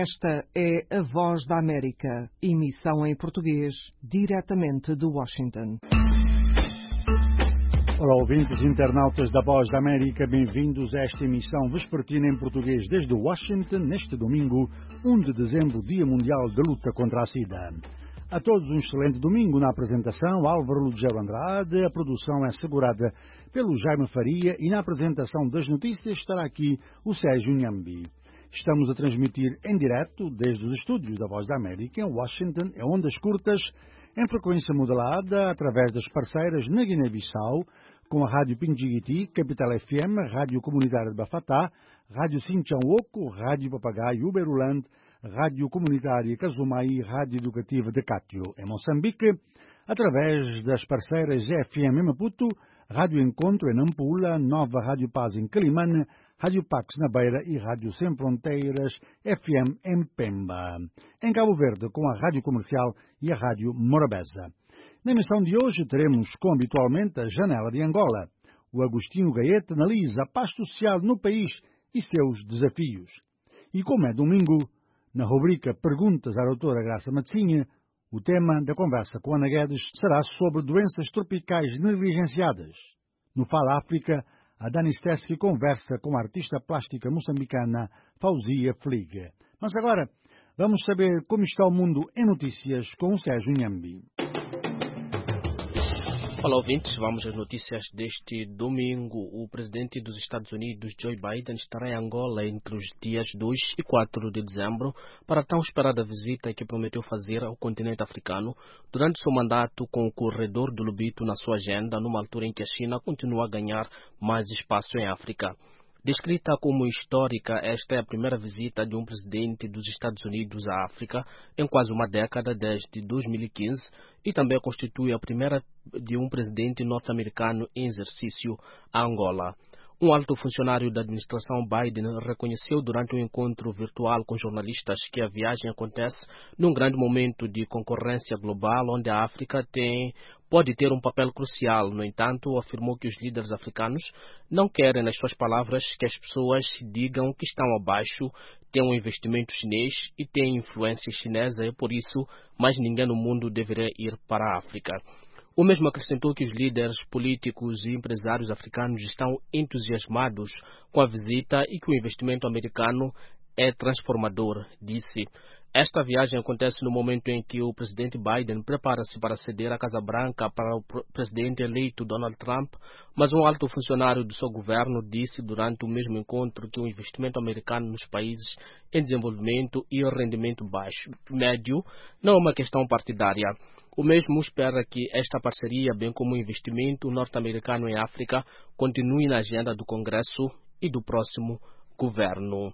Esta é a Voz da América, emissão em português, diretamente de Washington. Olá, ouvintes internautas da Voz da América, bem-vindos a esta emissão vespertina em português desde Washington, neste domingo, 1 de dezembro, Dia Mundial de Luta contra a SIDA. A todos um excelente domingo na apresentação, Álvaro Lugero Andrade, a produção é assegurada pelo Jaime Faria e na apresentação das notícias estará aqui o Sérgio Nhambi. Estamos a transmitir em direto desde os estúdios da Voz da América, em Washington, em ondas curtas, em frequência modulada, através das parceiras na Guiné-Bissau, com a Rádio Pingigiti, Capital FM, Rádio Comunitária de Bafatá, Rádio Sinchão-Oco, Rádio Papagaio Uberuland, Rádio Comunitária Casumai e Rádio Educativa de Cátio, em Moçambique, através das parceiras FM em Maputo, Rádio Encontro em Nampula, Nova Rádio Paz em Quelimane, Rádio Pax na Beira e Rádio Sem Fronteiras, FM em Pemba. Em Cabo Verde, com a Rádio Comercial e a Rádio Morabeza. Na emissão de hoje teremos, como habitualmente, a Janela de Angola. O Agostinho Gaeta analisa a paz social no país e seus desafios. E como é domingo, na rubrica Perguntas à doutora Graça Matzinha, o tema da conversa com Ana Guedes será sobre doenças tropicais negligenciadas. No Fala África, a Dani Stesky conversa com a artista plástica moçambicana Fauzia Fligue. Mas agora, vamos saber como está o mundo em notícias com o Sérgio Nhambi. Olá, ouvintes. Vamos às notícias deste domingo. O presidente dos Estados Unidos, Joe Biden, estará em Angola entre os dias 2 e 4 de dezembro para a tão esperada visita que prometeu fazer ao continente africano durante seu mandato com o corredor do Lobito na sua agenda, numa altura em que a China continua a ganhar mais espaço em África. Descrita como histórica, esta é a primeira visita de um presidente dos Estados Unidos à África em quase uma década, desde 2015, e também constitui a primeira de um presidente norte-americano em exercício a Angola. Um alto funcionário da administração Biden reconheceu durante um encontro virtual com jornalistas que a viagem acontece num grande momento de concorrência global, onde a África pode ter um papel crucial. No entanto, afirmou que os líderes africanos não querem, nas suas palavras, que as pessoas digam que estão abaixo, têm um investimento chinês e têm influência chinesa, e por isso mais ninguém no mundo deveria ir para a África. O mesmo acrescentou que os líderes políticos e empresários africanos estão entusiasmados com a visita e que o investimento americano é transformador, disse. Esta viagem acontece no momento em que o presidente Biden prepara-se para ceder a Casa Branca para o presidente eleito Donald Trump, mas um alto funcionário do seu governo disse durante o mesmo encontro que o investimento americano nos países em desenvolvimento e rendimento baixo, médio, não é uma questão partidária. O mesmo espera que esta parceria, bem como o investimento norte-americano em África, continue na agenda do Congresso e do próximo governo.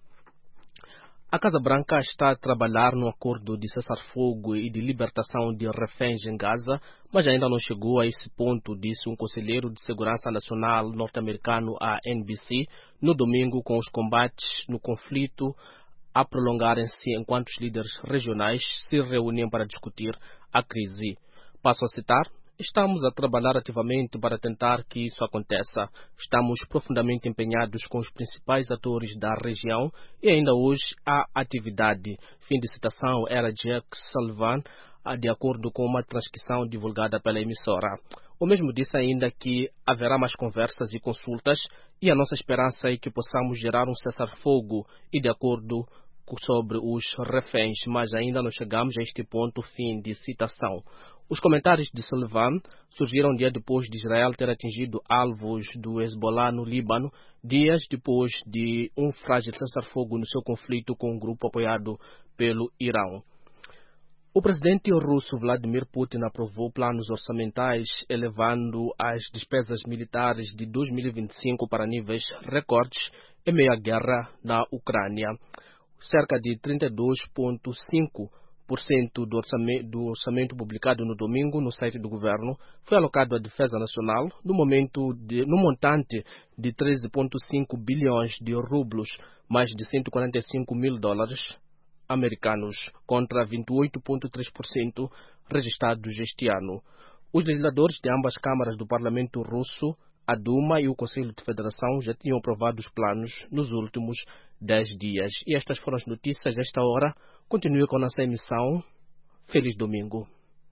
A Casa Branca está a trabalhar no acordo de cessar-fogo e de libertação de reféns em Gaza, mas ainda não chegou a esse ponto, disse um conselheiro de segurança nacional norte-americano à NBC no domingo, com os combates no conflito a prolongarem-se enquanto os líderes regionais se reúnem para discutir a crise. Passo a citar: estamos a trabalhar ativamente para tentar que isso aconteça. Estamos profundamente empenhados com os principais atores da região e ainda hoje há atividade. Fim de citação era Jack Sullivan, de acordo com uma transcrição divulgada pela emissora. O mesmo disse ainda que haverá mais conversas e consultas e a nossa esperança é que possamos gerar um cessar-fogo e de acordo sobre os reféns, mas ainda não chegamos a este ponto. Fim de citação. Os comentários de Sullivan surgiram um dia depois de Israel ter atingido alvos do Hezbollah no Líbano, dias depois de um frágil cessar-fogo no seu conflito com um grupo apoiado pelo Irão. O presidente russo Vladimir Putin aprovou planos orçamentais elevando as despesas militares de 2025 para níveis recordes em meio à guerra na Ucrânia. Cerca de 32,5% do orçamento publicado no domingo no site do governo foi alocado à defesa nacional no montante de 13,5 bilhões de rublos, mais de 145 mil dólares americanos, contra 28,3% registrados este ano. Os legisladores de ambas câmaras do parlamento russo, a Duma e o Conselho de Federação, já tinham aprovado os planos nos últimos 10 dias. E estas foram as notícias desta hora. Continue com a nossa emissão. Feliz domingo.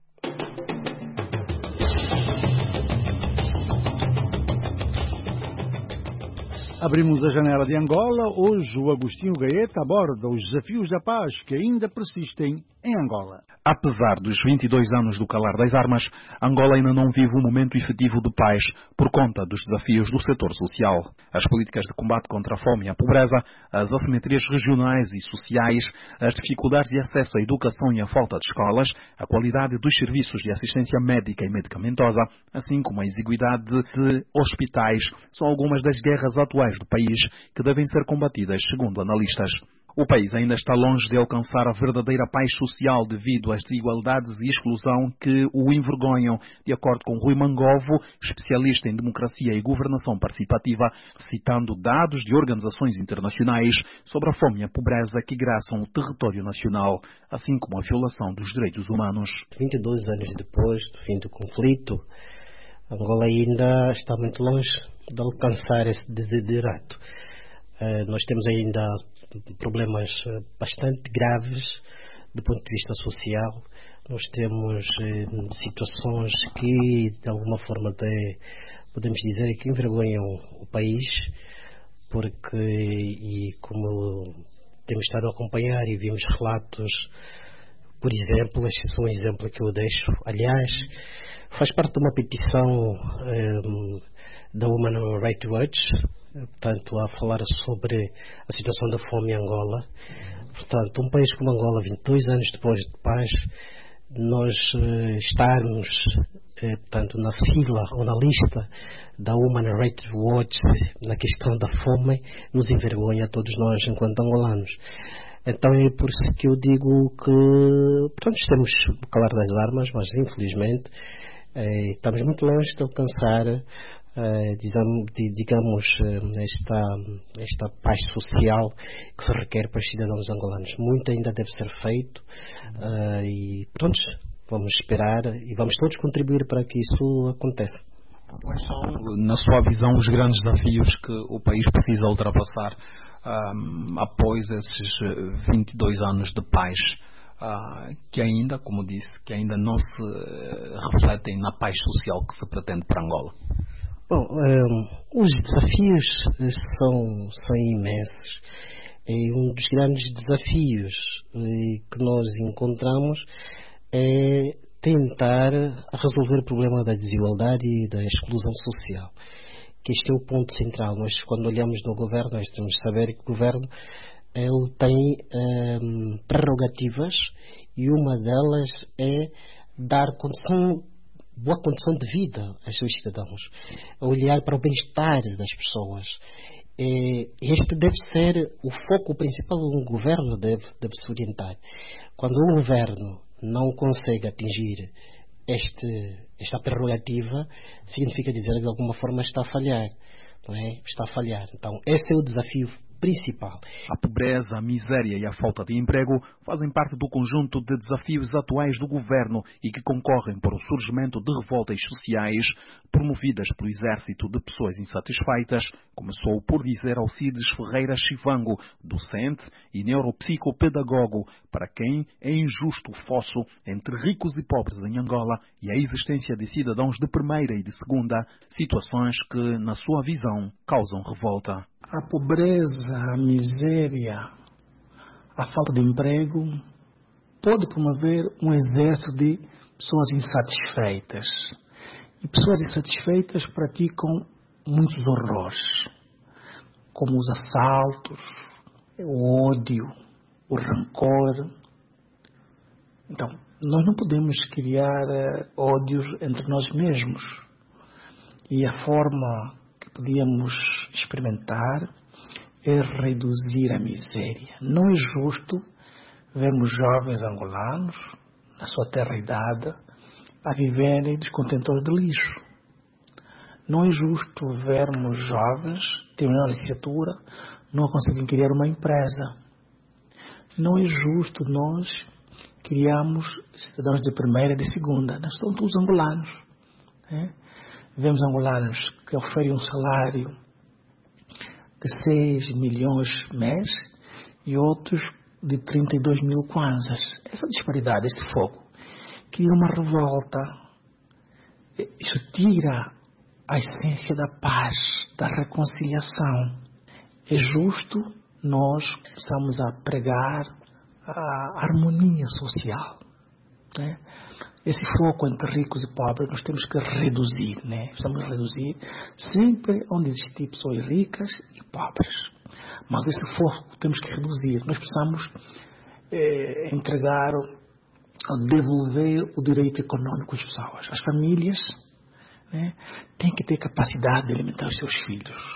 Abrimos a janela de Angola. Hoje o Agostinho Gaeta aborda os desafios da paz que ainda persistem em Angola. Apesar dos 22 anos do calar das armas, Angola ainda não vive um momento efetivo de paz por conta dos desafios do setor social. As políticas de combate contra a fome e a pobreza, as assimetrias regionais e sociais, as dificuldades de acesso à educação e a falta de escolas, a qualidade dos serviços de assistência médica e medicamentosa, assim como a exiguidade de hospitais, são algumas das guerras atuais do país que devem ser combatidas, segundo analistas. O país ainda está longe de alcançar a verdadeira paz social devido às desigualdades e exclusão que o envergonham, de acordo com Rui Mangovo, especialista em democracia e governação participativa, citando dados de organizações internacionais sobre a fome e a pobreza que graçam o território nacional, assim como a violação dos direitos humanos. 22 anos depois do fim do conflito, Angola ainda está muito longe de alcançar esse desiderato. Nós temos ainda problemas bastante graves do ponto de vista social. Nós temos situações que, de alguma forma, podemos dizer que envergonham o país, porque, e como temos estado a acompanhar e vimos relatos, por exemplo, este é só um exemplo que eu deixo, aliás, faz parte de uma petição da Human Rights Watch, portanto, a falar sobre a situação da fome em Angola. Portanto, um país como Angola, 22 anos depois de paz, nós estarmos, portanto, na fila ou na lista da Human Rights Watch na questão da fome, nos envergonha a todos nós enquanto angolanos. Então é por isso que eu digo que, portanto, estamos no calar das armas, mas infelizmente estamos muito longe de alcançar digamos, esta paz social que se requer para os cidadãos angolanos. Muito ainda deve ser feito e pronto, vamos esperar e vamos todos contribuir para que isso aconteça. Quais são, na sua visão, os grandes desafios que o país precisa ultrapassar após esses 22 anos de paz? Que ainda, como disse, que ainda não se refletem na paz social que se pretende para Angola? Bom, os desafios são imensos. E um dos grandes desafios que nós encontramos é tentar resolver o problema da desigualdade e da exclusão social. Que este é o ponto central. Nós, quando olhamos no governo, nós temos de saber que o governo ele tem prerrogativas e uma delas é dar boa condição de vida aos seus cidadãos, olhar para o bem-estar das pessoas. Este deve ser o foco principal do governo, deve se orientar. Quando o governo não consegue atingir esta prerrogativa, significa dizer que de alguma forma está a falhar. Não é? Está a falhar. Então, esse é o desafio principal. A pobreza, a miséria e a falta de emprego fazem parte do conjunto de desafios atuais do governo e que concorrem para o surgimento de revoltas sociais promovidas pelo exército de pessoas insatisfeitas, começou por dizer Alcides Ferreira Chivango, docente e neuropsicopedagogo, para quem é injusto o fosso entre ricos e pobres em Angola e a existência de cidadãos de primeira e de segunda, situações que, na sua visão, causam revolta. A pobreza, a miséria, a falta de emprego pode promover um exército de pessoas insatisfeitas. E pessoas insatisfeitas praticam muitos horrores, como os assaltos, o ódio, o rancor. Então, nós não podemos criar ódios entre nós mesmos. E a forma que podíamos experimentar é reduzir a miséria. Não é justo vermos jovens angolanos, na sua terra idade, a viverem descontentores de lixo. Não é justo vermos jovens terminando a licenciatura, não conseguem criar uma empresa. Não é justo nós criarmos cidadãos de primeira e de segunda. Nós somos todos angolanos. Vemos angolanos que oferem um salário de 6 milhões mês e outros de 32 mil kwanzas. Essa disparidade, esse fogo, cria uma revolta. Isso tira a essência da paz, da reconciliação. É justo nós começarmos a pregar a harmonia social, né? Esse foco entre ricos e pobres nós temos que reduzir, né? Precisamos reduzir sempre onde existem pessoas ricas e pobres. Mas esse foco temos que reduzir. Nós precisamos entregar, devolver o direito econômico às pessoas. As famílias, né, têm que ter capacidade de alimentar os seus filhos.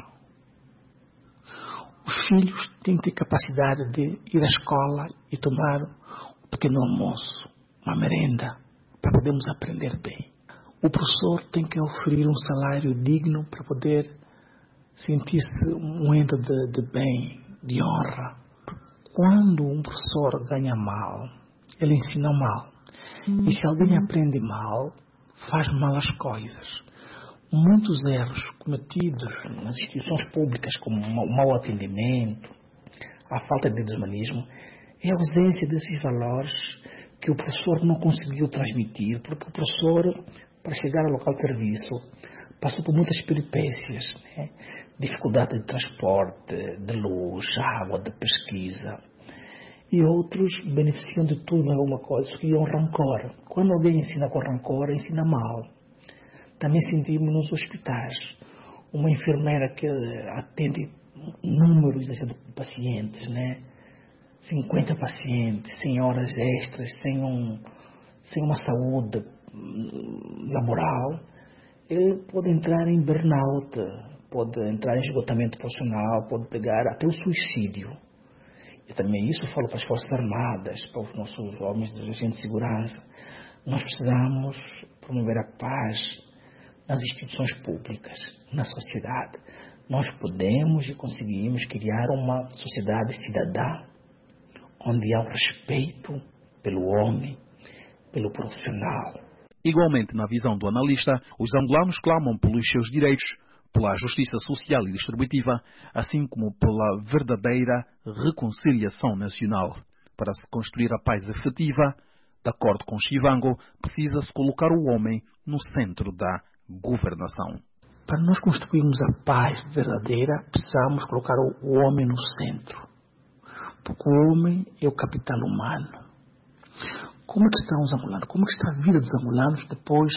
Os filhos têm que ter capacidade de ir à escola e tomar um pequeno almoço, uma merenda, para podermos aprender bem. O professor tem que oferecer um salário digno para poder sentir-se um ente de bem, de honra. Quando um professor ganha mal, ele ensina mal. E se alguém aprende mal, faz mal as coisas. Muitos erros cometidos nas instituições públicas, como o mau atendimento, a falta de humanismo, é a ausência desses valores que o professor não conseguiu transmitir, porque o professor, para chegar ao local de serviço, passou por muitas peripécias, né? Dificuldade de transporte, de luz, água, de pesquisa. E outros beneficiam de tudo em alguma coisa, isso criam rancor. Quando alguém ensina com rancor, ensina mal. Também sentimos nos hospitais uma enfermeira que atende números de pacientes, né? 50 pacientes, sem horas extras, sem uma saúde laboral, ele pode entrar em burnout, pode entrar em esgotamento profissional, pode pegar até o suicídio. E também isso eu falo para as Forças Armadas, para os nossos homens de agentes de segurança. Nós precisamos promover a paz nas instituições públicas, na sociedade. Nós podemos e conseguimos criar uma sociedade cidadã, onde há o respeito pelo homem, pelo profissional. Igualmente, na visão do analista, os angolanos clamam pelos seus direitos, pela justiça social e distributiva, assim como pela verdadeira reconciliação nacional. Para se construir a paz efetiva, de acordo com Chivango, precisa-se colocar o homem no centro da governação. Para nós construirmos a paz verdadeira, precisamos colocar o homem no centro. Porque o homem é o capital humano. Como é que estão os angolanos? Como é que está a vida dos angolanos depois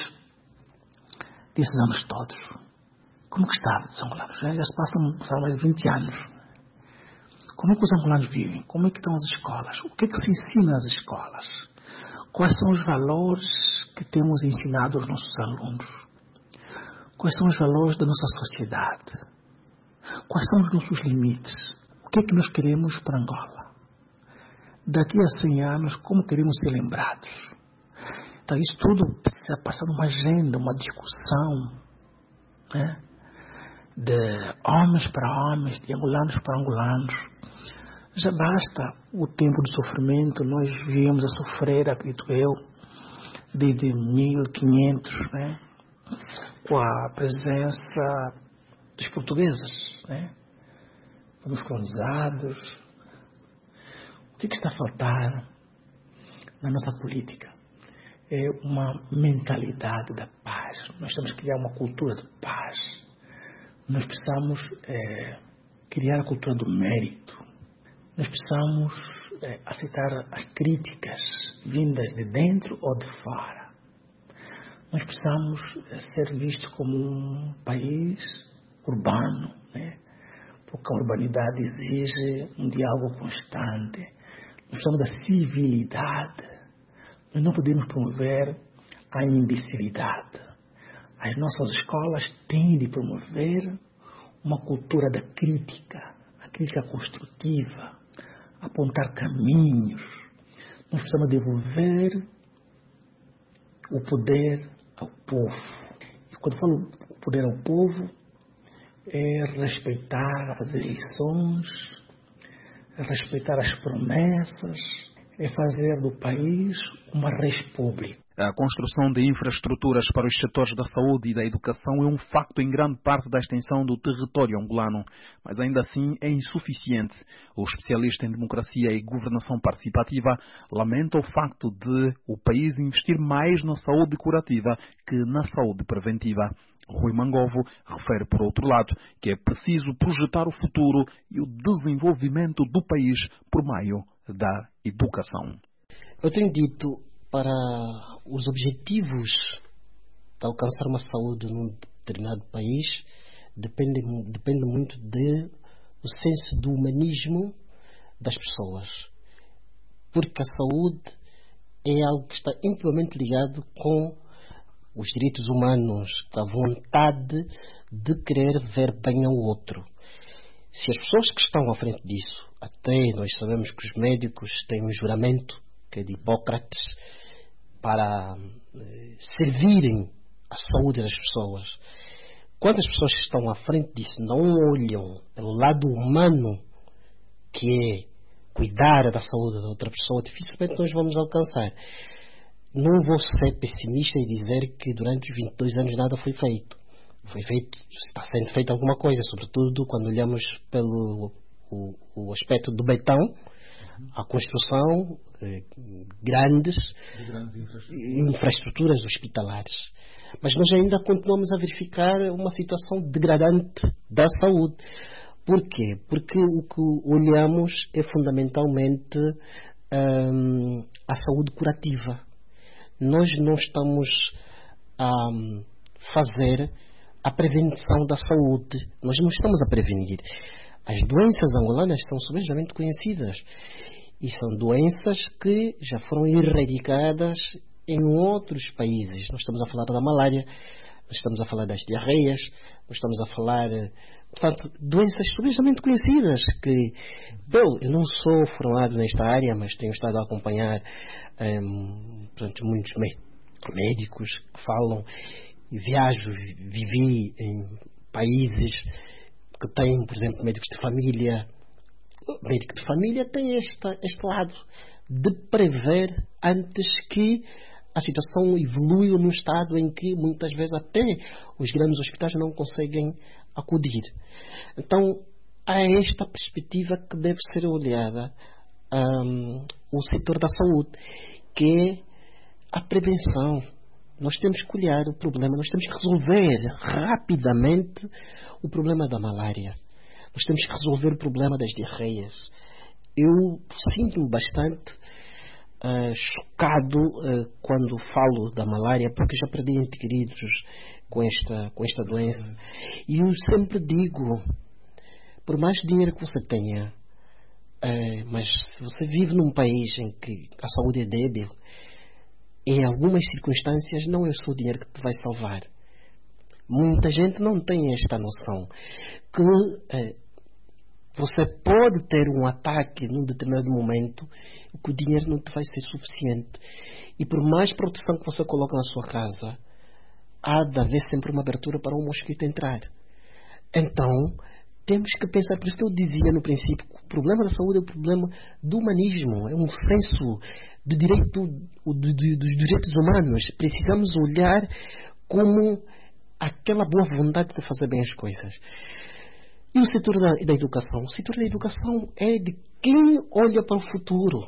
desses anos todos? Como é que está a vida dos angolanos? Já se passaram mais de 20 anos. Como é que os angolanos vivem? Como é que estão as escolas? O que é que se ensina nas escolas? Quais são os valores que temos ensinado aos nossos alunos? Quais são os valores da nossa sociedade? Quais são os nossos limites? O que é que nós queremos para Angola? Daqui a 100 anos, como queremos ser lembrados? Então, isso tudo precisa passar numa agenda, uma discussão, né? De homens para homens, de angolanos para angolanos. Já basta o tempo do sofrimento, nós viemos a sofrer, acredito eu, desde 1500, né? Com a presença dos portugueses, né? Fomos colonizados. O que está a faltar na nossa política? É uma mentalidade da paz. Nós temos que criar uma cultura de paz. Nós precisamos criar a cultura do mérito. Nós precisamos aceitar as críticas vindas de dentro ou de fora. Nós precisamos ser vistos como um país urbano, né? Porque a urbanidade exige um diálogo constante. Nós precisamos da civilidade. Nós não podemos promover a imbecilidade. As nossas escolas têm de promover uma cultura da crítica, a crítica construtiva, apontar caminhos. Nós precisamos devolver o poder ao povo. E quando falo poder ao povo, é respeitar as eleições, é respeitar as promessas, é fazer do país uma república. A construção de infraestruturas para os setores da saúde e da educação é um facto em grande parte da extensão do território angolano, mas ainda assim é insuficiente. O especialista em democracia e governação participativa lamenta o facto de o país investir mais na saúde curativa que na saúde preventiva. Rui Mangovo refere, por outro lado, que é preciso projetar o futuro e o desenvolvimento do país por meio da educação. Eu tenho dito, para os objetivos de alcançar uma saúde num determinado país, depende muito do senso do humanismo das pessoas. Porque a saúde é algo que está intimamente ligado com os direitos humanos, com a vontade de querer ver bem ao outro. Se as pessoas que estão à frente disso, até nós sabemos que os médicos têm um juramento, que é de Hipócrates, para servirem a saúde das pessoas. Quando as pessoas que estão à frente disso não olham pelo lado humano, que é cuidar da saúde da outra pessoa, dificilmente nós vamos alcançar. Não vou ser pessimista e dizer que durante os 22 anos nada foi feito. Está sendo feita alguma coisa, sobretudo quando olhamos pelo o aspecto do betão, a construção grandes infraestruturas hospitalares. Mas nós ainda continuamos a verificar uma situação degradante da saúde. Por quê? Porque o que olhamos é fundamentalmente a saúde curativa. Nós não estamos a fazer a prevenção da saúde. Nós não estamos a prevenir. As doenças angolanas são subejamente conhecidas. E são doenças que já foram erradicadas em outros países. Nós estamos a falar da malária, nós estamos a falar das diarreias, nós estamos a falar, portanto, doenças subejamente conhecidas que, eu não sou formado nesta área, mas tenho estado a acompanhar portanto, muitos médicos que falam, vivi em países que têm, por exemplo, médicos de família. O médico de família tem este lado de prever antes que a situação evolui num estado em que muitas vezes até os grandes hospitais não conseguem acudir. Então, há esta perspectiva que deve ser olhada o setor da saúde, que é a prevenção. Nós temos que olhar o problema, nós temos que resolver rapidamente o problema da malária. Nós temos que resolver o problema das diarreias. Eu sinto-me bastante chocado quando falo da malária, porque já perdi entes queridos com esta doença. E eu sempre digo, por mais dinheiro que você tenha, mas se você vive num país em que a saúde é débil, em algumas circunstâncias não é o seu dinheiro que te vai salvar. Muita gente não tem esta noção que você pode ter um ataque num determinado momento, que o dinheiro não te vai ser suficiente. E por mais proteção que você coloque na sua casa, há de haver sempre uma abertura para um mosquito entrar. Então, temos que pensar, por isso que eu dizia no princípio, que o problema da saúde é o problema do humanismo, é um senso do direito, dos direitos humanos. Precisamos olhar como aquela boa vontade de fazer bem as coisas. E o setor da educação? O setor da educação é de quem olha para o futuro.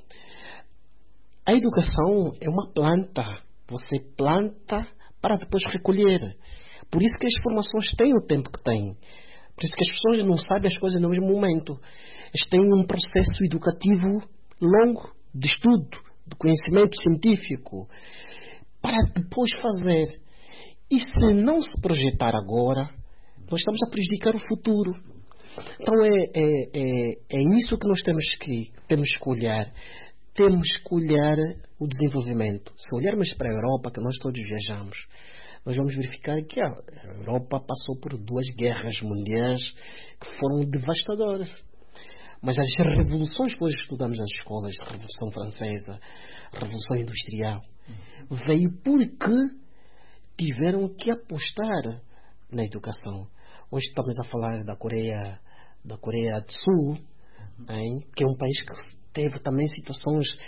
A educação é uma planta. Você planta para depois recolher. Por isso que as formações têm o tempo que têm. Por isso que as pessoas não sabem as coisas no mesmo momento. Eles têm um processo educativo longo, de estudo, de conhecimento científico, para depois fazer. E se não se projetar agora, nós estamos a prejudicar o futuro. Então é isso que nós temos que olhar. Temos que olhar o desenvolvimento. Se olharmos para a Europa, que nós todos viajamos, nós vamos verificar que a Europa passou por 2 guerras mundiais que foram devastadoras. Mas as revoluções que hoje estudamos nas escolas, a Revolução Francesa, a Revolução Industrial, veio porque tiveram que apostar na educação. Hoje estamos a falar da Coreia do Sul, que é um país que teve também situações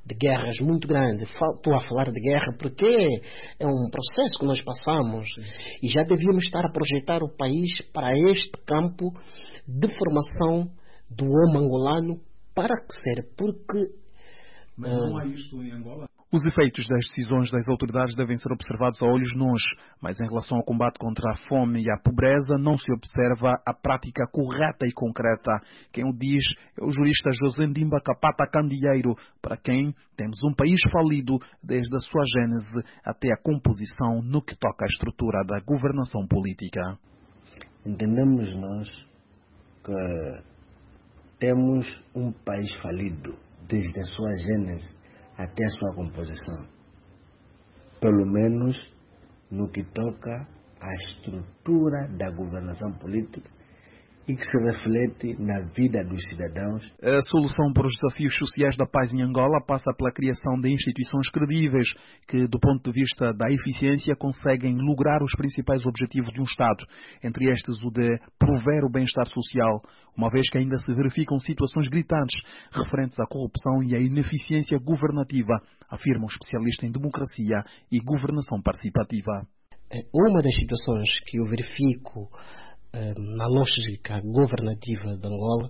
de guerras muito grande. Estou a falar de guerra porque é um processo que nós passamos e já devíamos estar a projetar o país para este campo de formação do homem angolano para crescer, porque... Mas não há isto em Angola? Os efeitos das decisões das autoridades devem ser observados a olhos nus, mas em relação ao combate contra a fome e a pobreza não se observa a prática correta e concreta. Quem o diz é o jurista José Ndimba Kapata Candeeiro, para quem temos um país falido desde a sua gênese até a composição no que toca à estrutura da governação política. Entendemos nós que temos um país falido desde a sua gênese até a sua composição, pelo menos no que toca à estrutura da governação política e que se reflete na vida dos cidadãos. A solução para os desafios sociais da paz em Angola passa pela criação de instituições credíveis que, do ponto de vista da eficiência, conseguem lograr os principais objetivos de um Estado, entre estes o de prover o bem-estar social, uma vez que ainda se verificam situações gritantes referentes à corrupção e à ineficiência governativa, afirma um especialista em democracia e governação participativa. Uma das situações que eu verifico na lógica governativa de Angola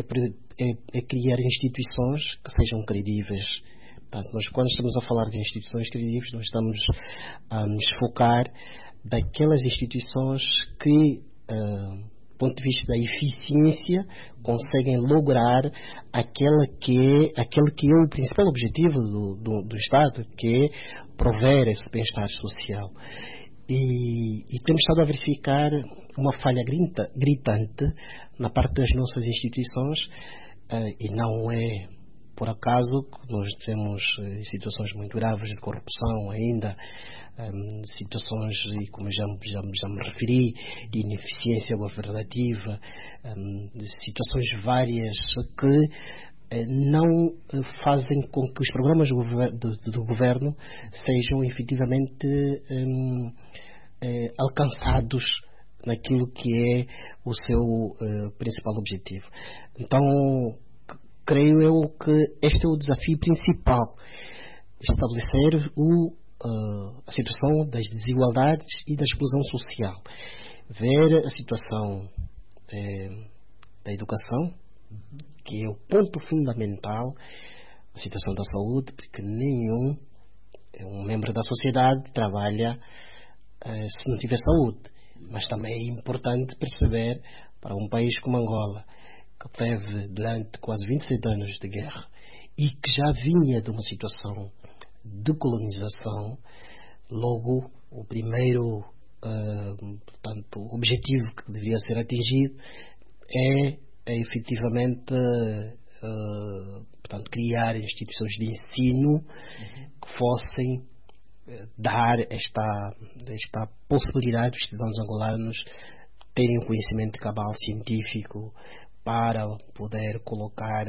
é criar instituições que sejam credíveis. Portanto, nós, quando estamos a falar de instituições credíveis, nós estamos a nos focar daquelas instituições que, do ponto de vista da eficiência, conseguem lograr aquele que é o principal objetivo do Estado, que é prover esse bem-estar social. E temos estado a verificar uma falha gritante na parte das nossas instituições, e não é por acaso que nós temos situações muito graves de corrupção ainda, situações, e como já me referi, de ineficiência governativa, situações várias que não fazem com que os programas do governo sejam efetivamente alcançados naquilo que é o seu principal objetivo. Então, creio eu que este é o desafio principal: estabelecer a situação das desigualdades e da exclusão social, ver a situação da educação, que é o ponto fundamental, a situação da saúde, porque nenhum membro da sociedade trabalha se não tiver saúde. Mas também é importante perceber, para um país como Angola, que teve durante quase 27 anos de guerra e que já vinha de uma situação de colonização, logo o primeiro objetivo que devia ser atingido é efetivamente criar instituições de ensino que fossem dar esta possibilidade dos cidadãos angolanos terem um conhecimento cabal científico para poder colocar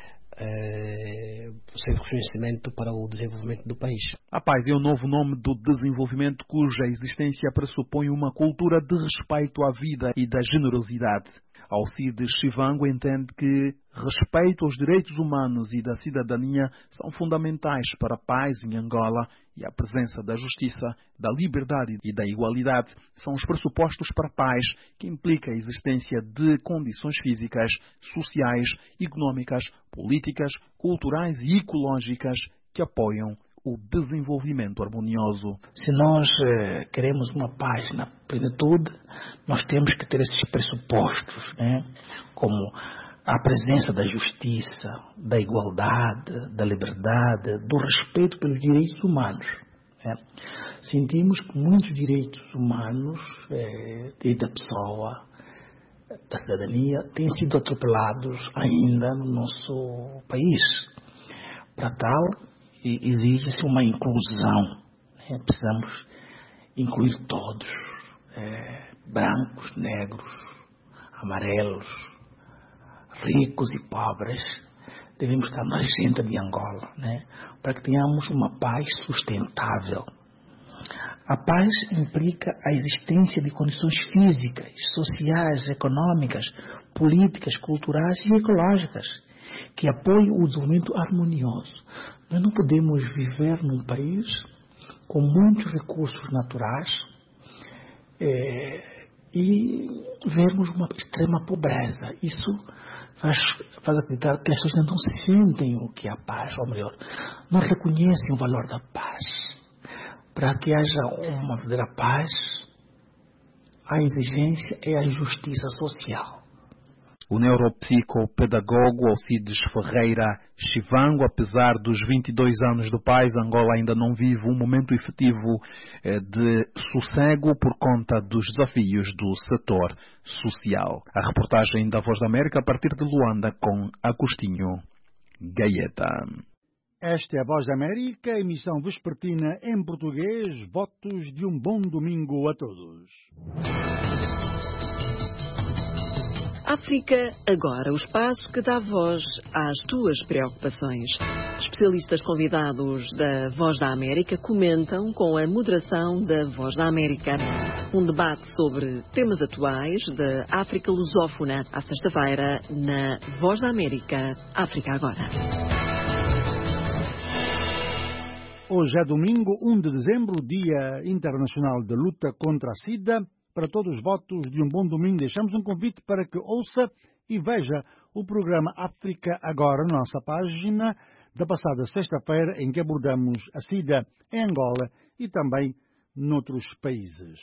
o seu reconhecimento para o desenvolvimento do país. A paz é o novo nome do desenvolvimento cuja existência pressupõe uma cultura de respeito à vida e da generosidade. Alcides Chivango entende que respeito aos direitos humanos e da cidadania são fundamentais para a paz em Angola e a presença da justiça, da liberdade e da igualdade são os pressupostos para a paz, que implica a existência de condições físicas, sociais, económicas, políticas, culturais e ecológicas que apoiam o desenvolvimento harmonioso. Se nós queremos uma paz na plenitude, nós temos que ter esses pressupostos, como a presença da justiça, da igualdade, da liberdade, do respeito pelos direitos humanos. Sentimos que muitos direitos humanos, da pessoa, da cidadania, têm sido atropelados ainda no nosso país. Para tal, exige-se uma inclusão. Precisamos incluir todos, brancos, negros, amarelos, ricos e pobres. Devemos estar na agenda de Angola, para que tenhamos uma paz sustentável. A paz implica a existência de condições físicas, sociais, econômicas, políticas, culturais e ecológicas que apoiem o desenvolvimento harmonioso. Nós não podemos viver num país com muitos recursos naturais e vermos uma extrema pobreza. Isso faz acreditar que as pessoas não sentem o que é a paz, ou melhor, não reconhecem o valor da paz. Para que haja uma verdadeira paz, a exigência é a justiça social. O neuropsicopedagogo Alcides Ferreira Chivango, apesar dos 22 anos do país, Angola ainda não vive um momento efetivo de sossego por conta dos desafios do setor social. A reportagem da Voz da América a partir de Luanda com Agostinho Gaeta. Esta é a Voz da América, emissão vespertina em português. Votos de um bom domingo a todos. África Agora, o espaço que dá voz às tuas preocupações. Especialistas convidados da Voz da América comentam com a moderação da Voz da América. Um debate sobre temas atuais da África lusófona, à sexta-feira, na Voz da América, África Agora. Hoje é domingo, 1 de dezembro, Dia Internacional de Luta contra a SIDA. Para todos os votos de um bom domingo, deixamos um convite para que ouça e veja o programa África Agora, na nossa página da passada sexta-feira, em que abordamos a SIDA em Angola e também noutros países.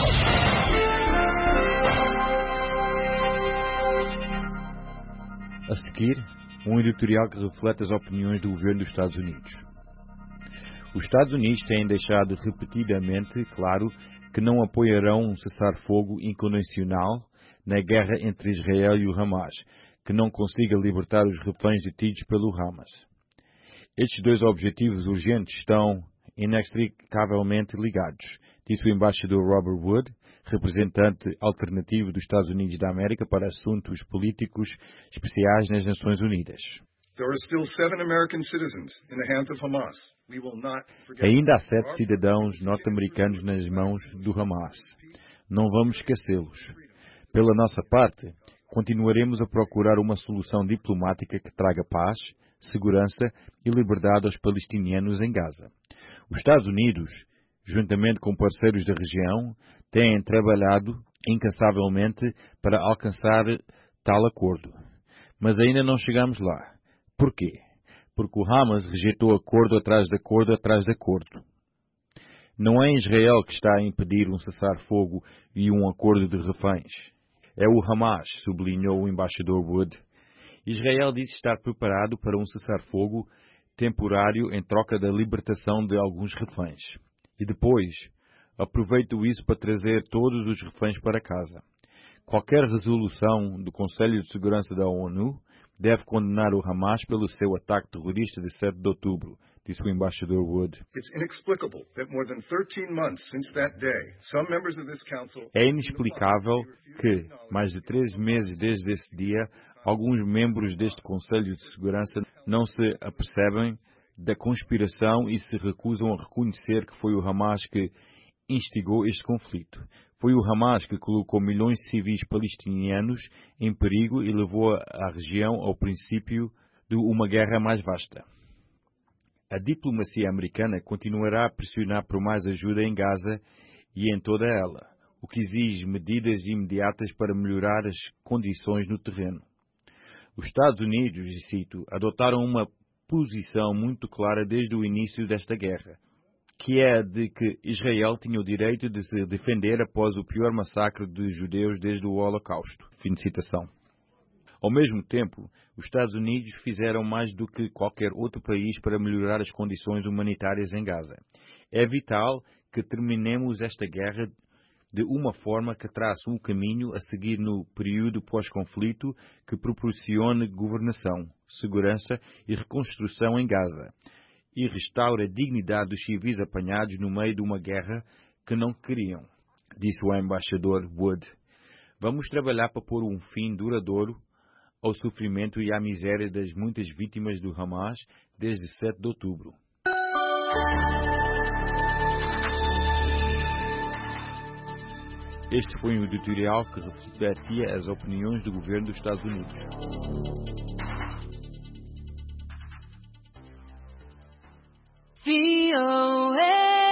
A seguir, um editorial que reflete as opiniões do governo dos Estados Unidos. Os Estados Unidos têm deixado repetidamente claro que não apoiarão um cessar-fogo incondicional na guerra entre Israel e o Hamas, que não consiga libertar os reféns detidos pelo Hamas. Estes dois objetivos urgentes estão inextricavelmente ligados, disse o embaixador Robert Wood, representante alternativo dos Estados Unidos da América para assuntos políticos especiais nas Nações Unidas. Ainda há 7 cidadãos norte-americanos nas mãos do Hamas. Não vamos esquecê-los. Pela nossa parte, continuaremos a procurar uma solução diplomática que traga paz, segurança e liberdade aos palestinianos em Gaza. Os Estados Unidos, juntamente com parceiros da região, têm trabalhado incansavelmente para alcançar tal acordo. Mas ainda não chegamos lá. Por quê? Porque o Hamas rejeitou acordo atrás de acordo atrás de acordo. Não é Israel que está a impedir um cessar-fogo e um acordo de reféns. É o Hamas, sublinhou o embaixador Wood. Israel disse estar preparado para um cessar-fogo temporário em troca da libertação de alguns reféns. E depois, aproveitou isso para trazer todos os reféns para casa. Qualquer resolução do Conselho de Segurança da ONU deve condenar o Hamas pelo seu ataque terrorista de 7 de outubro, disse o embaixador Wood. É inexplicável que, mais de 13 meses desde esse dia, alguns membros deste Conselho de Segurança não se apercebem da conspiração e se recusam a reconhecer que foi o Hamas que instigou este conflito. Foi o Hamas que colocou milhões de civis palestinianos em perigo e levou a região ao princípio de uma guerra mais vasta. A diplomacia americana continuará a pressionar por mais ajuda em Gaza e em toda ela, o que exige medidas imediatas para melhorar as condições no terreno. Os Estados Unidos, e cito, adotaram uma posição muito clara desde o início desta guerra, que é a de que Israel tinha o direito de se defender após o pior massacre de judeus desde o Holocausto. Fim de citação. Ao mesmo tempo, os Estados Unidos fizeram mais do que qualquer outro país para melhorar as condições humanitárias em Gaza. É vital que terminemos esta guerra de uma forma que trace um caminho a seguir no período pós-conflito que proporcione governação, segurança e reconstrução em Gaza e restaure a dignidade dos civis apanhados no meio de uma guerra que não queriam, disse o embaixador Wood. Vamos trabalhar para pôr um fim duradouro ao sofrimento e à miséria das muitas vítimas do Hamas desde 7 de outubro. Este foi um editorial que refletia as opiniões do governo dos Estados Unidos. VOA.